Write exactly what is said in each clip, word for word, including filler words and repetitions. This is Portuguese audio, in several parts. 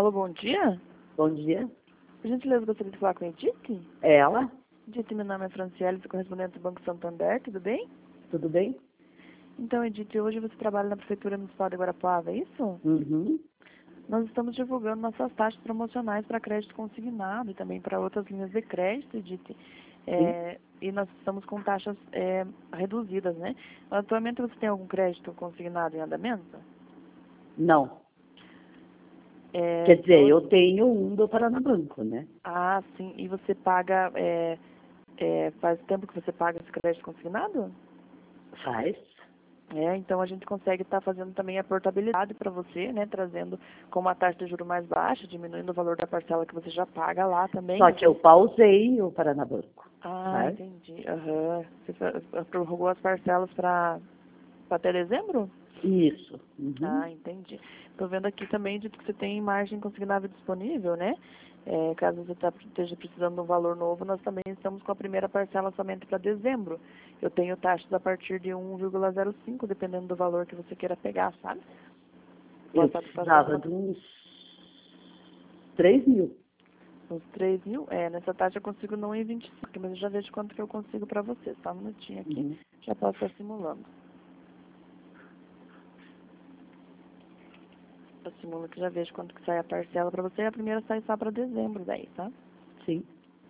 Alô, bom dia. Bom dia. Por gentileza, gostaria de falar com a Edith? É ela? Edith, meu nome é Franciele, sou correspondente do Banco Santander, tudo bem? Tudo bem? Então, Edith, hoje você trabalha na Prefeitura Municipal de Guarapuava, é isso? Uhum. Nós estamos divulgando nossas taxas promocionais para crédito consignado e também para outras linhas de crédito, Edith. É, e nós estamos com taxas é, reduzidas, né? Atualmente você tem algum crédito consignado em andamento? Não. É, Quer dizer, hoje- eu tenho um do Paranabanco, né? Ah, sim. E você paga... é, é, faz tempo que você paga esse crédito consignado? Faz. É, então a gente consegue estar fazendo também a portabilidade para você, né? Trazendo com uma taxa de juros mais baixa, diminuindo o valor da parcela que você já paga lá também. Só que eu pausei o Paranabanco. Ah, Sabe? entendi. Aham. Você fa- prorrogou as parcelas para até dezembro? Isso. Uhum. Ah, entendi. Estou vendo aqui também de que você tem margem consignável disponível, né? É, caso você tá, esteja precisando de um valor novo, nós também estamos com a primeira parcela somente para dezembro. Eu tenho taxas a partir de um vírgula zero cinco, dependendo do valor que você queira pegar, sabe? Eu Posso estar passando precisava uma, de uns três mil. uns três mil? É, nessa taxa eu consigo não em vinte e cinco, mas eu já vejo quanto que eu consigo para você. Só um minutinho aqui, Uhum. já posso estar simulando. Eu simulo que já vejo quanto que sai a parcela para você, e a primeira sai só para dezembro daí, tá? Sim.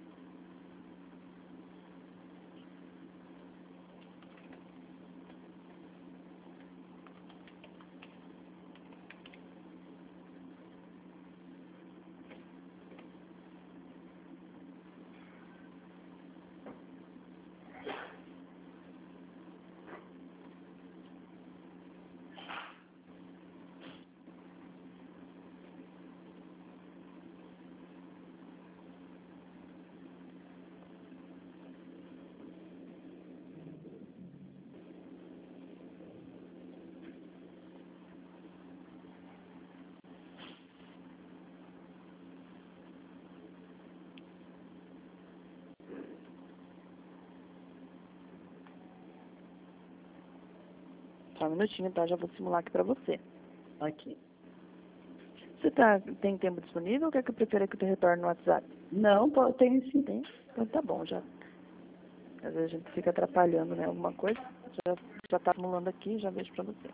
Só um minutinho, tá? Já vou simular aqui para você. Aqui. Você tá, tem tempo disponível ou quer que eu prefira que eu te retorne no WhatsApp? Não, pô, tenho sim. Tem? Então tá bom, já. Às vezes a gente fica atrapalhando, né? Alguma coisa. Já, já tá simulando aqui, já vejo para você.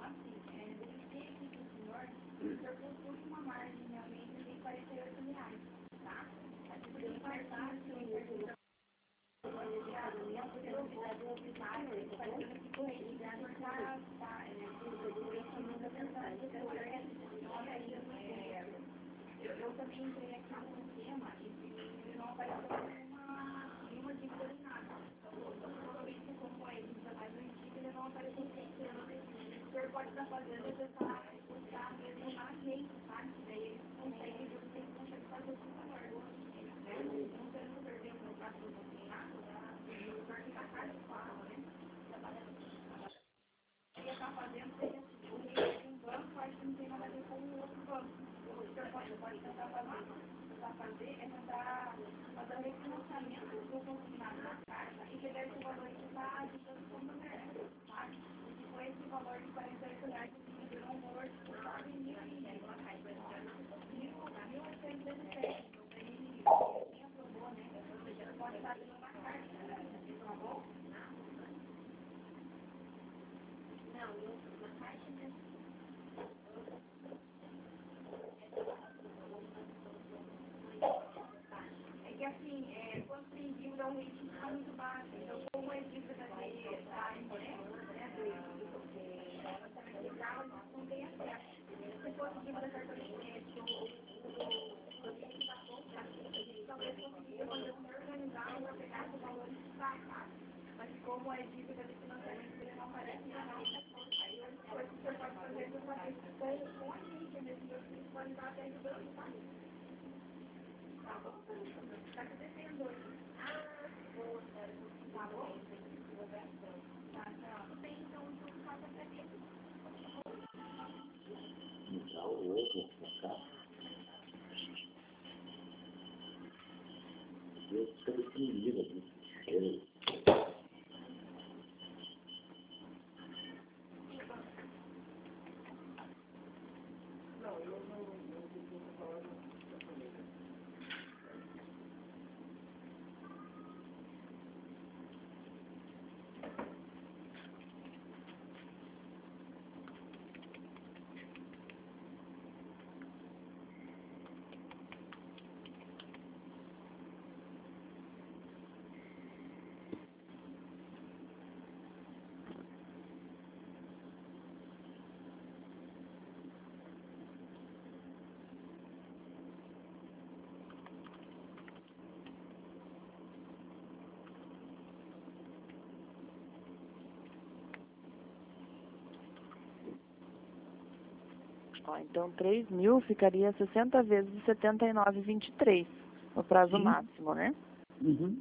Ó, então, três mil ficaria sessenta vezes setenta e nove vírgula vinte e três no prazo Sim. máximo, né? Uhum.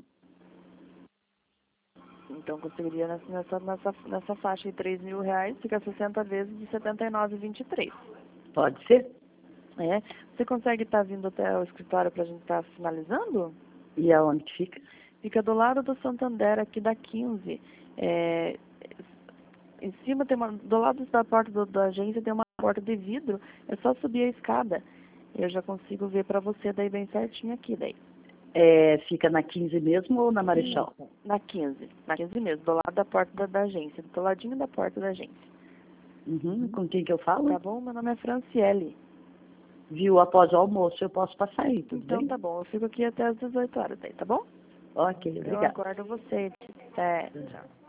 Então, conseguiria nessa, nessa, nessa, nessa faixa de três mil reais, fica sessenta vezes de setenta e nove vírgula vinte e três. Pode ser? É. Você consegue estar vindo até o escritório para a gente estar finalizando? E aonde que fica? Fica do lado do Santander, aqui da quinze. É, em cima tem uma, do lado da porta do, da agência tem uma porta de vidro, é só subir a escada. Eu já consigo ver para você daí bem certinho aqui daí. É, fica na quinze mesmo ou na Marechal? Isso, na quinze, na quinze mesmo, do lado da porta da, da agência, do ladinho da porta da agência. Uhum. Com quem que eu falo? Tá bom? Meu nome é Franciele. Viu? Após o almoço eu posso passar aí, tudo Então bem? tá bom, eu fico aqui até as dezoito horas daí, tá bom? Ok, Eu obrigada. aguardo você. Até, tchau.